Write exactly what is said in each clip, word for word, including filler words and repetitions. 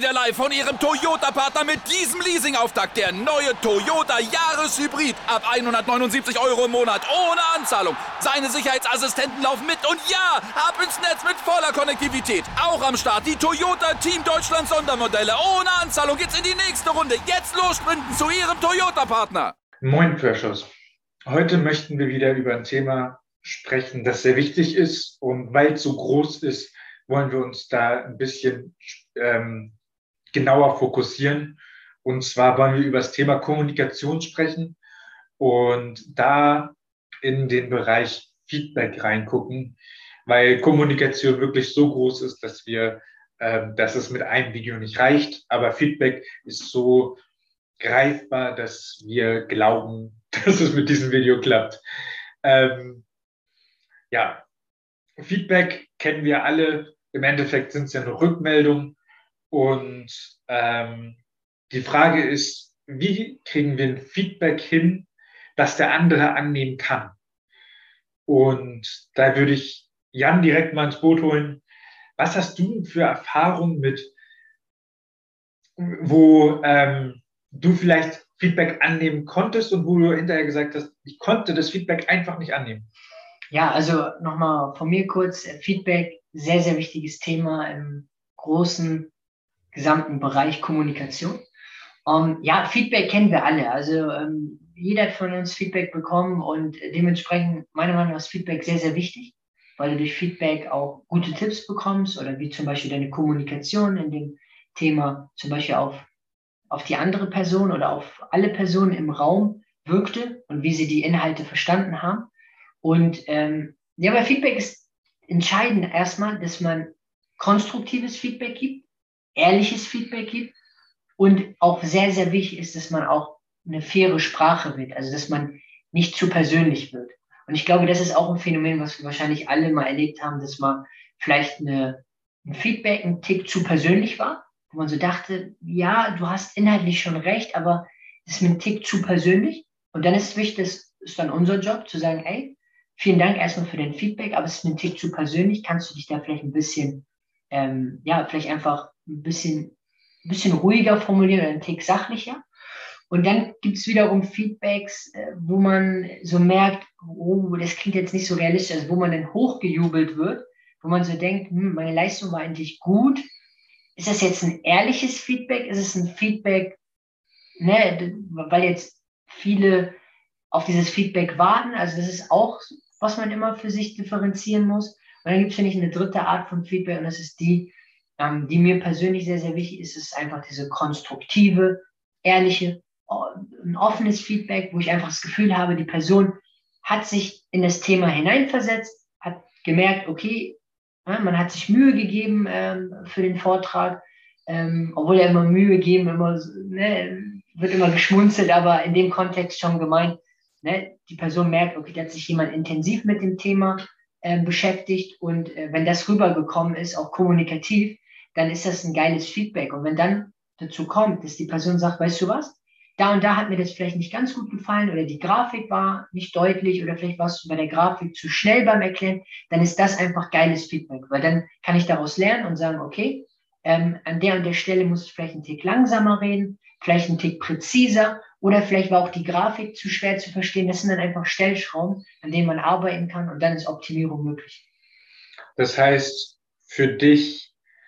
wieder live von Ihrem Toyota-Partner mit diesem Leasing-Auftakt. Der neue Toyota Jahreshybrid. Ab hundertneunundsiebzig Euro im Monat. Ohne Anzahlung. Seine Sicherheitsassistenten laufen mit. Und ja, ab ins Netz mit voller Konnektivität. Auch am Start die Toyota Team Deutschland Sondermodelle. Ohne Anzahlung geht's in die nächste Runde. Jetzt los sprinten zu Ihrem Toyota-Partner. Moin Precious. Heute möchten wir wieder über ein Thema sprechen, das sehr wichtig ist. Und weil es so groß ist, wollen wir uns da ein bisschen ähm, genauer fokussieren. Und zwar wollen wir über das Thema Kommunikation sprechen und da in den Bereich Feedback reingucken, weil Kommunikation wirklich so groß ist, dass wir, äh, dass es mit einem Video nicht reicht. Aber Feedback ist so greifbar, dass wir glauben, dass es mit diesem Video klappt. Ähm, ja, Feedback kennen wir alle. Im Endeffekt sind es ja nur Rückmeldungen. Und ähm, die Frage ist, wie kriegen wir ein Feedback hin, das der andere annehmen kann? Und da würde ich Jan direkt mal ins Boot holen. Was hast du für Erfahrungen mit, wo ähm, du vielleicht Feedback annehmen konntest und wo du hinterher gesagt hast, ich konnte das Feedback einfach nicht annehmen? Ja, also nochmal von mir kurz, Feedback, sehr, sehr wichtiges Thema im großen, gesamten Bereich Kommunikation. Um, ja, Feedback kennen wir alle. Also um, jeder hat von uns Feedback bekommen und dementsprechend, meiner Meinung nach, ist Feedback sehr, sehr wichtig, weil du durch Feedback auch gute Tipps bekommst oder wie zum Beispiel deine Kommunikation in dem Thema zum Beispiel auf, auf die andere Person oder auf alle Personen im Raum wirkte und wie sie die Inhalte verstanden haben. Und ähm, ja, bei Feedback ist entscheidend erstmal, dass man konstruktives Feedback gibt, ehrliches Feedback gibt und auch sehr, sehr wichtig ist, dass man auch eine faire Sprache wird, also dass man nicht zu persönlich wird. Und ich glaube, das ist auch ein Phänomen, was wir wahrscheinlich alle mal erlebt haben, dass man vielleicht eine, ein Feedback ein Tick zu persönlich war, wo man so dachte, ja, du hast inhaltlich schon recht, aber das ist mir ein Tick zu persönlich. Und dann ist es wichtig, das ist dann unser Job, zu sagen, ey, vielen Dank erstmal für dein Feedback, aber es ist mir ein Tick zu persönlich. Kannst du dich da vielleicht ein bisschen, ähm, ja, vielleicht einfach ein bisschen, ein bisschen ruhiger formulieren oder ein Tick sachlicher? Und dann gibt es wiederum Feedbacks, äh, wo man so merkt, oh, das klingt jetzt nicht so realistisch, also wo man dann hochgejubelt wird, wo man so denkt, hm, meine Leistung war eigentlich gut. Ist das jetzt ein ehrliches Feedback? Ist es ein Feedback, ne, weil jetzt viele auf dieses Feedback warten? Also das ist auch, was man immer für sich differenzieren muss. Und dann gibt es, finde ich, eine dritte Art von Feedback und das ist die, ähm, die mir persönlich sehr, sehr wichtig ist. Es ist einfach diese konstruktive, ehrliche, ein offenes Feedback, wo ich einfach das Gefühl habe, die Person hat sich in das Thema hineinversetzt, hat gemerkt, okay, ja, man hat sich Mühe gegeben ähm, für den Vortrag, ähm, obwohl ja immer Mühe geben, immer, ne, wird immer geschmunzelt, aber in dem Kontext schon gemeint, ne, die Person merkt, okay, da hat sich jemand intensiv mit dem Thema äh, beschäftigt und äh, wenn das rübergekommen ist, auch kommunikativ, dann ist das ein geiles Feedback. Und wenn dann dazu kommt, dass die Person sagt, weißt du was, da und da hat mir das vielleicht nicht ganz gut gefallen oder die Grafik war nicht deutlich oder vielleicht warst du bei der Grafik zu schnell beim Erklären, dann ist das einfach geiles Feedback, weil dann kann ich daraus lernen und sagen, okay, ähm, an der und der Stelle muss ich vielleicht einen Tick langsamer reden, vielleicht einen Tick präziser oder vielleicht war auch die Grafik zu schwer zu verstehen. Das sind dann einfach Stellschrauben, an denen man arbeiten kann und dann ist Optimierung möglich. Das heißt, für dich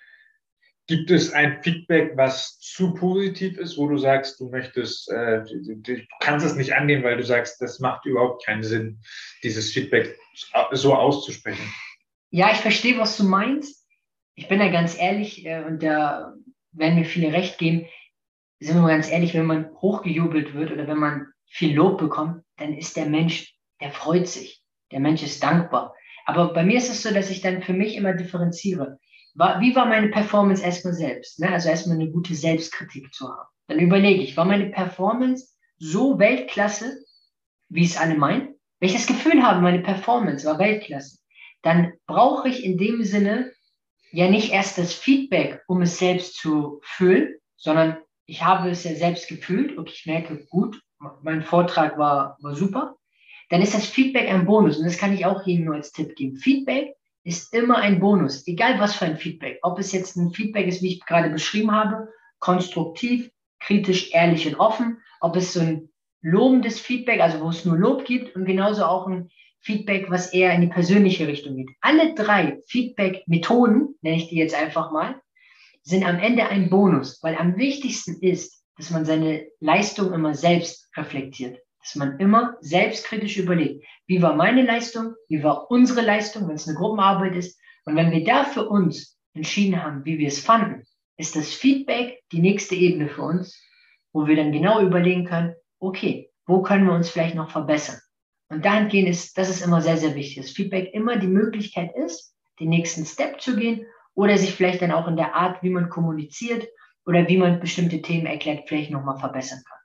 gibt es ein Feedback, was zu positiv ist, wo du sagst, du möchtest, äh, du, du kannst es nicht annehmen, weil du sagst, das macht überhaupt keinen Sinn, dieses Feedback so auszusprechen? Ja, ich verstehe, was du meinst. Ich bin da ganz ehrlich äh, und da werden mir viele recht geben. Sind wir mal ganz ehrlich, wenn man hochgejubelt wird oder wenn man viel Lob bekommt, dann ist der Mensch, der freut sich. Der Mensch ist dankbar. Aber bei mir ist es so, dass ich dann für mich immer differenziere. War, wie war meine Performance erstmal selbst? Ne? Also erstmal eine gute Selbstkritik zu haben. Dann überlege ich, war meine Performance so Weltklasse, wie es alle meinen? Wenn ich das Gefühl habe, meine Performance war Weltklasse, dann brauche ich in dem Sinne ja nicht erst das Feedback, um es selbst zu fühlen, sondern ich habe es ja selbst gefühlt und ich merke, gut, mein Vortrag war, war super. Dann ist das Feedback ein Bonus und das kann ich auch jedem nur als Tipp geben. Feedback ist immer ein Bonus, egal was für ein Feedback. Ob es jetzt ein Feedback ist, wie ich gerade beschrieben habe, konstruktiv, kritisch, ehrlich und offen, ob es so ein lobendes Feedback, also wo es nur Lob gibt und genauso auch ein Feedback, was eher in die persönliche Richtung geht. Alle drei Feedback-Methoden, nenne ich die jetzt einfach mal, sind am Ende ein Bonus, weil am wichtigsten ist, dass man seine Leistung immer selbst reflektiert, dass man immer selbstkritisch überlegt, wie war meine Leistung, wie war unsere Leistung, wenn es eine Gruppenarbeit ist. Und wenn wir da für uns entschieden haben, wie wir es fanden, ist das Feedback die nächste Ebene für uns, wo wir dann genau überlegen können, okay, wo können wir uns vielleicht noch verbessern? Und dahingehend ist, das ist immer sehr, sehr wichtig, dass Feedback immer die Möglichkeit ist, den nächsten Step zu gehen oder sich vielleicht dann auch in der Art, wie man kommuniziert oder wie man bestimmte Themen erklärt, vielleicht nochmal verbessern kann.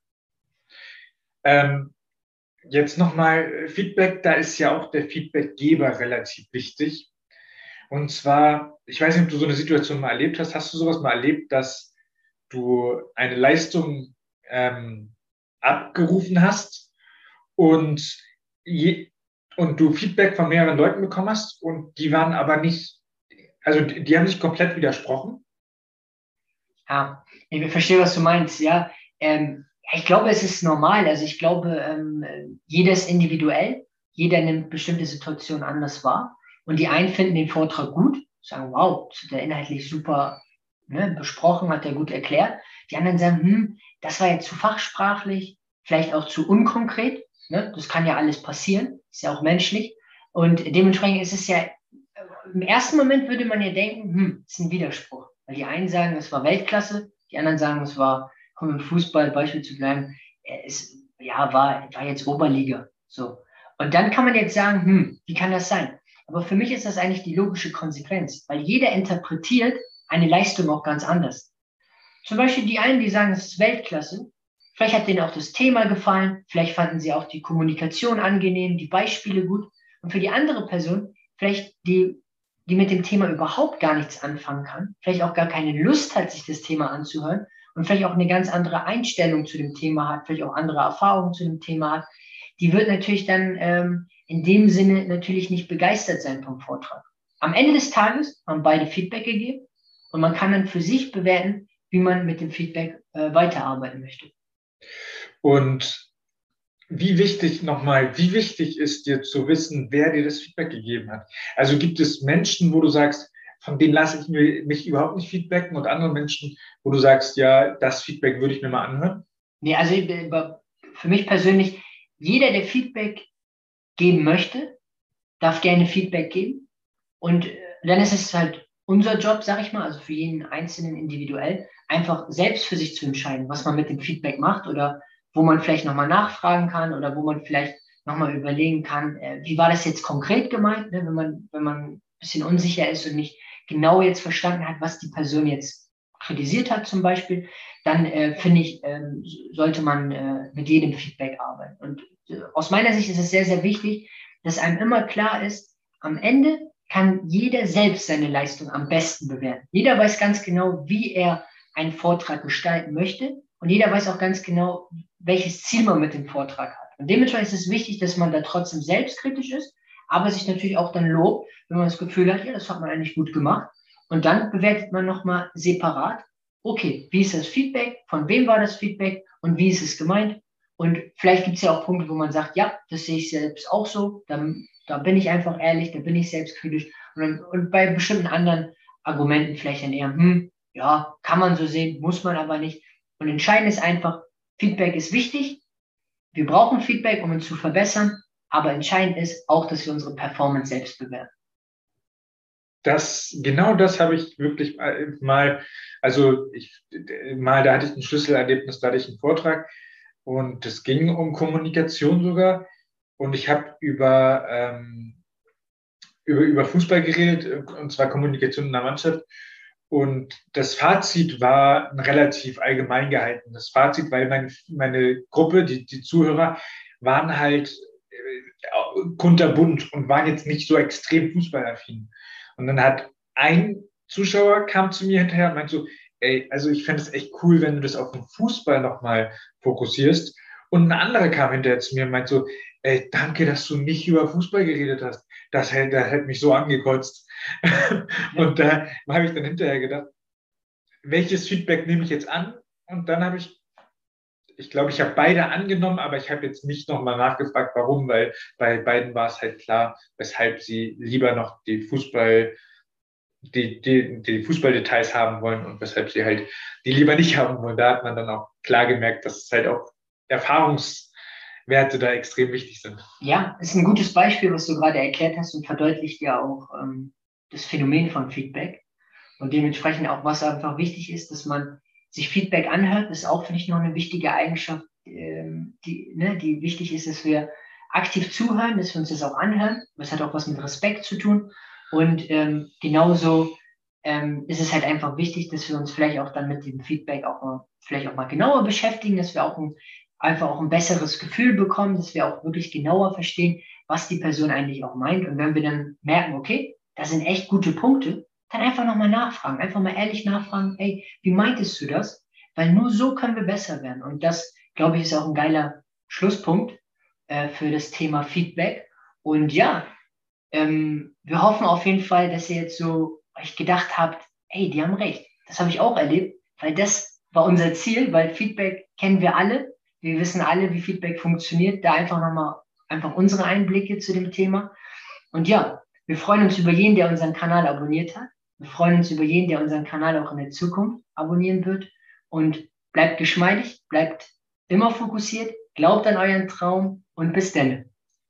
Ähm, jetzt nochmal Feedback, da ist ja auch der Feedbackgeber relativ wichtig. Und zwar, ich weiß nicht, ob du so eine Situation mal erlebt hast. Hast du sowas mal erlebt, dass du eine Leistung ähm, abgerufen hast und, je, und du Feedback von mehreren Leuten bekommen hast und die waren aber nicht, also die, die haben nicht komplett widersprochen? Ja, ich verstehe, was du meinst. Ja, ähm, ich glaube, es ist normal. Also ich glaube, ähm, jeder ist individuell. Jeder nimmt bestimmte Situationen anders wahr. Und die einen finden den Vortrag gut, sagen, wow, das hat er inhaltlich super, ne, besprochen, hat er gut erklärt. Die anderen sagen, hm, das war jetzt zu fachsprachlich, vielleicht auch zu unkonkret. Ne? Das kann ja alles passieren, ist ja auch menschlich. Und dementsprechend ist es ja, im ersten Moment würde man ja denken, hm, das ist ein Widerspruch. Weil die einen sagen, es war Weltklasse, die anderen sagen, es war, um im Fußball Beispiel zu bleiben, es ja, war, war jetzt Oberliga. So. Und dann kann man jetzt sagen, hm, wie kann das sein? Aber für mich ist das eigentlich die logische Konsequenz, weil jeder interpretiert eine Leistung auch ganz anders. Zum Beispiel die einen, die sagen, es ist Weltklasse. Vielleicht hat denen auch das Thema gefallen, vielleicht fanden sie auch die Kommunikation angenehm, die Beispiele gut. Und für die andere Person, vielleicht die, die mit dem Thema überhaupt gar nichts anfangen kann, vielleicht auch gar keine Lust hat, sich das Thema anzuhören und vielleicht auch eine ganz andere Einstellung zu dem Thema hat, vielleicht auch andere Erfahrungen zu dem Thema hat, die wird natürlich dann ähm, in dem Sinne natürlich nicht begeistert sein vom Vortrag. Am Ende des Tages haben beide Feedback gegeben und man kann dann für sich bewerten, wie man mit dem Feedback äh, weiterarbeiten möchte. Und wie wichtig, nochmal, wie wichtig ist dir zu wissen, wer dir das Feedback gegeben hat? Also gibt es Menschen, wo du sagst, von denen lasse ich mir, mich überhaupt nicht feedbacken und andere Menschen, wo du sagst, ja, das Feedback würde ich mir mal anhören? Nee, also für mich persönlich, jeder, der Feedback geben möchte, darf gerne Feedback geben. Und dann ist es halt unser Job, sag ich mal, also für jeden Einzelnen individuell, einfach selbst für sich zu entscheiden, was man mit dem Feedback macht oder wo man vielleicht nochmal nachfragen kann oder wo man vielleicht nochmal überlegen kann, äh, wie war das jetzt konkret gemeint, ne? wenn man, wenn man ein bisschen unsicher ist und nicht genau jetzt verstanden hat, was die Person jetzt kritisiert hat zum Beispiel, dann äh, finde ich, äh, sollte man äh, mit jedem Feedback arbeiten. Und äh, aus meiner Sicht ist es sehr, sehr wichtig, dass einem immer klar ist, am Ende kann jeder selbst seine Leistung am besten bewerten. Jeder weiß ganz genau, wie er einen Vortrag gestalten möchte und jeder weiß auch ganz genau, welches Ziel man mit dem Vortrag hat. Und dementsprechend ist es wichtig, dass man da trotzdem selbstkritisch ist, aber sich natürlich auch dann lobt, wenn man das Gefühl hat, ja, das hat man eigentlich gut gemacht. Und dann bewertet man nochmal separat, okay, wie ist das Feedback, von wem war das Feedback und wie ist es gemeint? Und vielleicht gibt es ja auch Punkte, wo man sagt, ja, das sehe ich selbst auch so, dann, da bin ich einfach ehrlich, da bin ich selbstkritisch. Und, und bei bestimmten anderen Argumenten vielleicht dann eher, hm, ja, kann man so sehen, muss man aber nicht. Und entscheidend ist einfach, Feedback ist wichtig, wir brauchen Feedback, um uns zu verbessern, aber entscheidend ist auch, dass wir unsere Performance selbst bewerten. Das, genau das habe ich wirklich mal, also ich, mal, da hatte ich ein Schlüsselerlebnis, da hatte ich einen Vortrag und es ging um Kommunikation sogar und ich habe über, ähm, über, über Fußball geredet und zwar Kommunikation in der Mannschaft und das Fazit war ein relativ allgemein gehaltenes Fazit, weil meine, meine Gruppe, die, die Zuhörer, waren halt äh, kunterbunt und waren jetzt nicht so extrem fußballaffin. Und dann hat ein Zuschauer kam zu mir hinterher und meinte so, ey, also ich fände es echt cool, wenn du das auf den Fußball nochmal fokussierst. Und ein anderer kam hinterher zu mir und meinte so, ey, danke, dass du nicht über Fußball geredet hast. das hätte, das hätte mich so angekotzt. Und da habe ich dann hinterher gedacht, welches Feedback nehme ich jetzt an? Und dann habe ich, ich glaube, ich habe beide angenommen, aber ich habe jetzt nicht nochmal nachgefragt, warum, weil bei beiden war es halt klar, weshalb sie lieber noch die Fußball, die, die, die Fußballdetails haben wollen und weshalb sie halt die lieber nicht haben wollen. Da hat man dann auch klar gemerkt, dass es halt auch Erfahrungswerte da extrem wichtig sind. Ja, ist ein gutes Beispiel, was du gerade erklärt hast und verdeutlicht ja auch ähm, das Phänomen von Feedback und dementsprechend auch, was einfach wichtig ist, dass man sich Feedback anhört, ist auch, finde ich, noch eine wichtige Eigenschaft, ähm, die, ne, die wichtig ist, dass wir aktiv zuhören, dass wir uns das auch anhören. Das hat auch was mit Respekt zu tun. Und ähm, genauso ähm, ist es halt einfach wichtig, dass wir uns vielleicht auch dann mit dem Feedback auch mal, vielleicht auch mal genauer beschäftigen, dass wir auch ein, einfach auch ein besseres Gefühl bekommen, dass wir auch wirklich genauer verstehen, was die Person eigentlich auch meint. Und wenn wir dann merken, okay, das sind echt gute Punkte, dann einfach nochmal nachfragen, einfach mal ehrlich nachfragen, ey, wie meintest du das? Weil nur so können wir besser werden. Und das, glaube ich, ist auch ein geiler Schlusspunkt äh, für das Thema Feedback. Und ja, ähm, wir hoffen auf jeden Fall, dass ihr jetzt so euch gedacht habt, ey, die haben recht. Das habe ich auch erlebt, weil das war unser Ziel, weil Feedback kennen wir alle. Wir wissen alle, wie Feedback funktioniert. Da einfach nochmal einfach unsere Einblicke zu dem Thema. Und ja, wir freuen uns über jeden, der unseren Kanal abonniert hat. Wir freuen uns über jeden, der unseren Kanal auch in der Zukunft abonnieren wird. Und bleibt geschmeidig, bleibt immer fokussiert, glaubt an euren Traum und bis dann.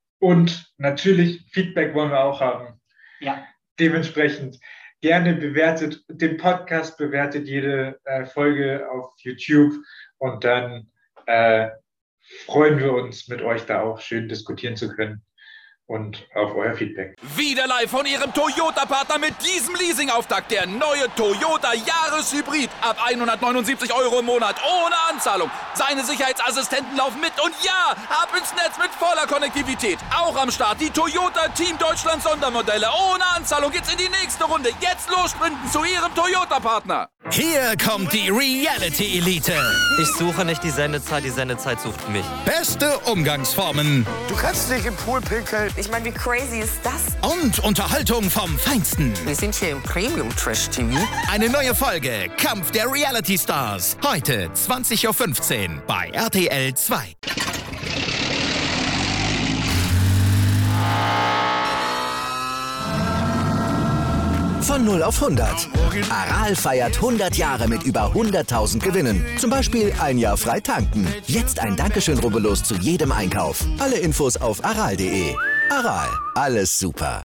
Und natürlich, Feedback wollen wir auch haben. Ja. Dementsprechend gerne bewertet den Podcast, bewertet jede äh, Folge auf YouTube und dann äh, freuen wir uns, mit euch da auch schön diskutieren zu können. Und auf euer Feedback. Wieder live von Ihrem Toyota-Partner mit diesem Leasing-Auftakt. Der neue Toyota Jahreshybrid. Ab hundertneunundsiebzig Euro im Monat. Ohne Anzahlung. Seine Sicherheitsassistenten laufen mit. Und ja, ab ins Netz mit voller Konnektivität. Auch am Start die Toyota Team Deutschland Sondermodelle. Ohne Anzahlung geht's in die nächste Runde. Jetzt los sprinten zu Ihrem Toyota-Partner. Hier kommt die Reality-Elite. Ich suche nicht die Sendezeit, die Sendezeit sucht mich. Beste Umgangsformen. Du kannst nicht im Pool pinkeln. Ich meine, wie crazy ist das? Und Unterhaltung vom Feinsten. Wir sind hier im Premium-Trash-T V. Eine neue Folge Kampf der Reality-Stars. Heute zwanzig Uhr fünfzehn bei R T L zwei. Von null auf hundert. Aral feiert hundert Jahre mit über hunderttausend Gewinnen. Zum Beispiel ein Jahr frei tanken. Jetzt ein Dankeschön, rubbellos zu jedem Einkauf. Alle Infos auf aral punkt de. Aral, alles super.